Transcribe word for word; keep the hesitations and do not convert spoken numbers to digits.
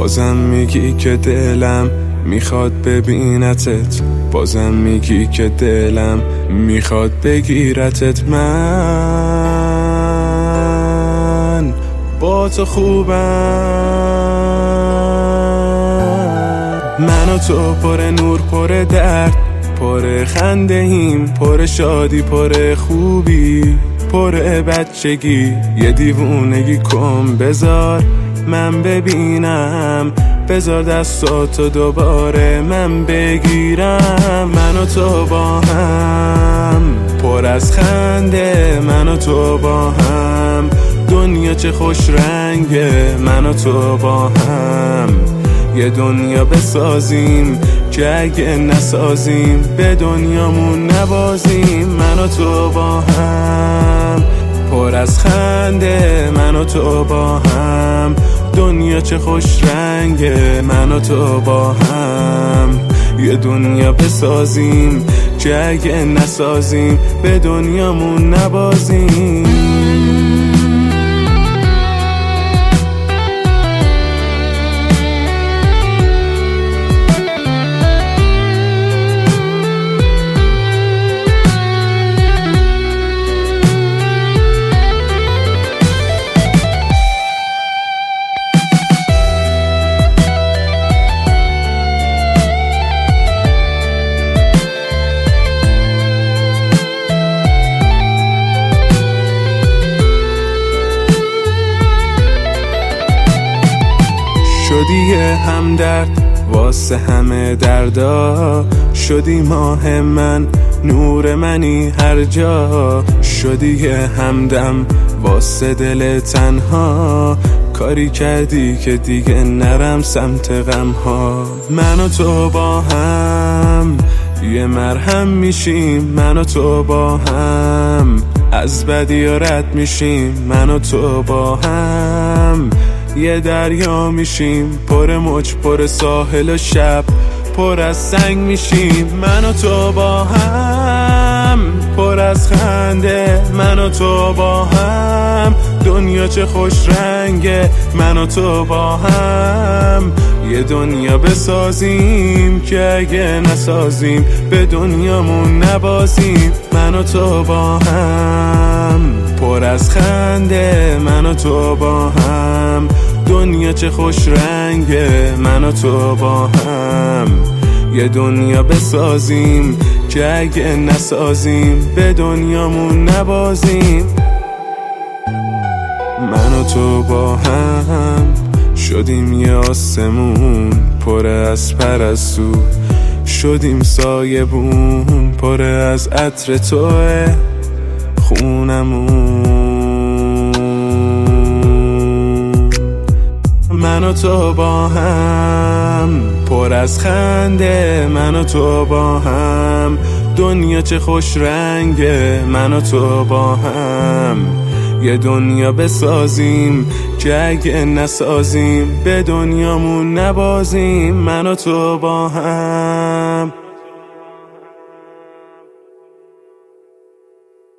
بازم میگی که دلم میخواد ببینتت، بازم میگی که دلم میخواد بگیرتت. من با تو خوبم، من و تو پر نور پر درد، پر خنده ایم، پر شادی پر خوبی، پر بچگی. یه دیوونگی کن بذار من ببینم، بذار دستاتو دوباره من بگیرم. من و تو با هم پر از خنده، من و تو با هم دنیا چه خوش رنگه. من و تو با هم یه دنیا بسازیم که اگه نسازیم به دنیامون نبازیم. من و تو با هم پر از خنده، من و تو با هم دنیا چه خوش رنگه. من و تو با هم یه دنیا بسازیم که اگه نسازیم به دنیامون نبازیم. شدی همدرد واسه همه دردا، شدی ماه من نور منی هر جا، شدی همدم واسه دل تنها، کاری کردی که دیگه نرم سمت غم ها. من و تو با هم یه مرهم میشیم، من و تو با هم از بدی رد میشیم. من و تو با هم یه دریا میشیم، پر موج پر ساحل و شب پر از سنگ میشیم. من و تو با هم پر از خنده، من و تو با هم دنیا چه خوش رنگه. من و تو با هم یه دنیا بسازیم که اگه نسازیم به دنیامون نبازیم. من و تو با هم پر از خنده، من و تو با هم دنیا چه خوش رنگه. من و تو با هم یه دنیا بسازیم که اگه نسازیم به دنیامون نبازیم. من و تو با هم شدیم یه آسمون پر از پرستو، شدیم سایبون پر از عطر توه خونمون. من و تو با هم پر از خنده، من و تو با هم دنیا چه خوش رنگه. من و تو با هم یه دنیا بسازیم که اگه نسازیم به دنیامون نبازیم. من و تو با هم